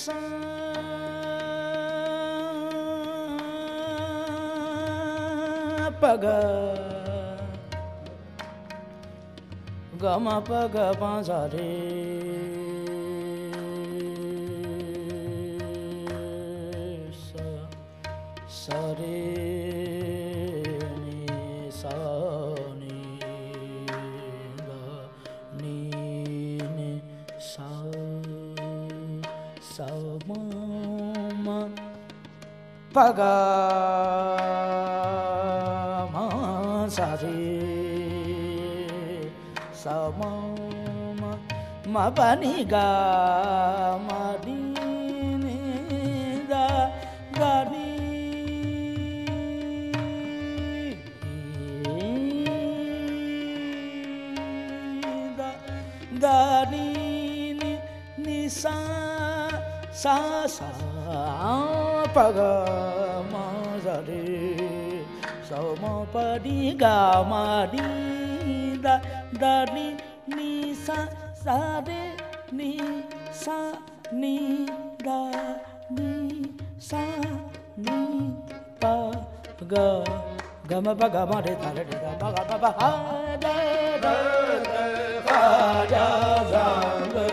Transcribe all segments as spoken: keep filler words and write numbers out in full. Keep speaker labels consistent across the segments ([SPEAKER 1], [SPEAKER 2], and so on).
[SPEAKER 1] sa pa ga ga ma pa ga pa sa re sa sa re ni sa ni da ni ni sa sa ma ma pa ga ma sa re sa ma ma ma pa ni ga ma di ni da ga di da da ni ni ni sa sa sa pa ga ma sa re sa ma pa di ga ma di da da ni ni sa sa re ni sa ni da ni sa ni pa ga ga ma pa ga ma re ta re da ma ga pa pa ha da da fa da za ga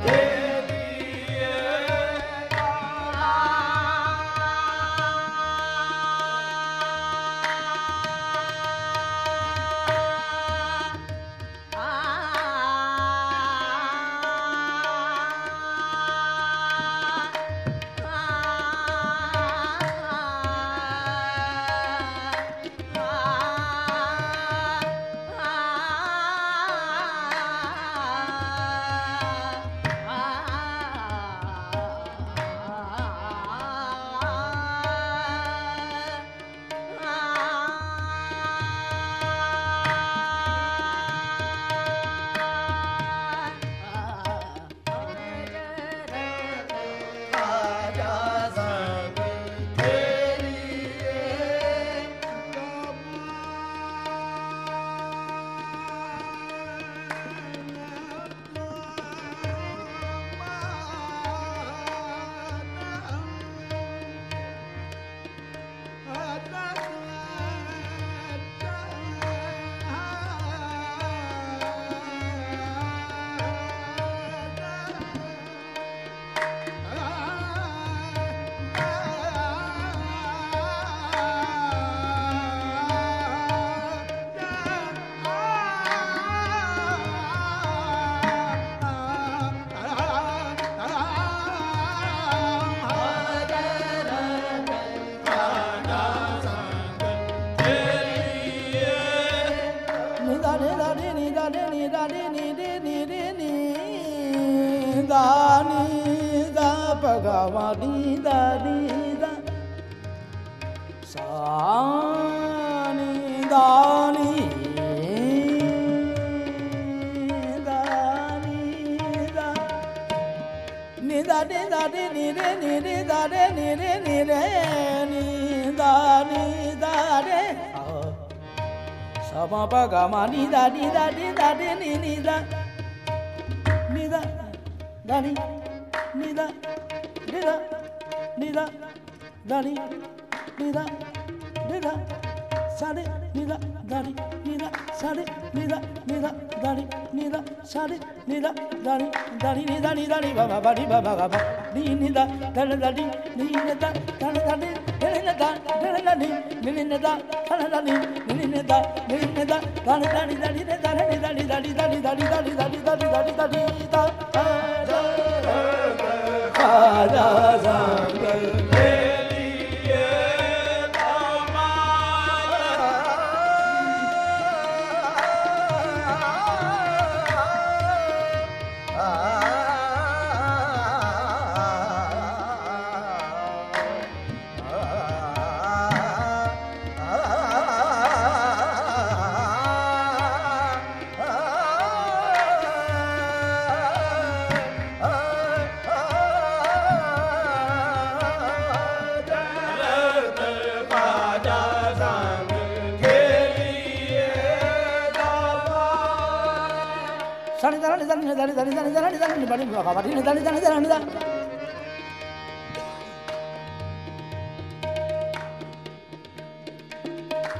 [SPEAKER 1] ma di da di da sa ni da ni da ni da ni da di da di ni re ni re da re ni re ni re ni da ni da re sa ma pa ga ma ni da di da di da di ni ni da ni da da ni ni da ni da ni da da ni ni da ni da sa re ni da da ni ni da sa re ni da ni da da ni ni da sa re ni da da ni da ni ni da ni da ni ba ba ba ni ba ba ga ba ni ni da da da da ni ni ni da da da ni ni ni da da da ni ni ni da da da ni ni ni da ni ni da da ni da ni da ni da ni da ni da ni da ni da ni da ni da ni da ni da ni da ni da ni da da da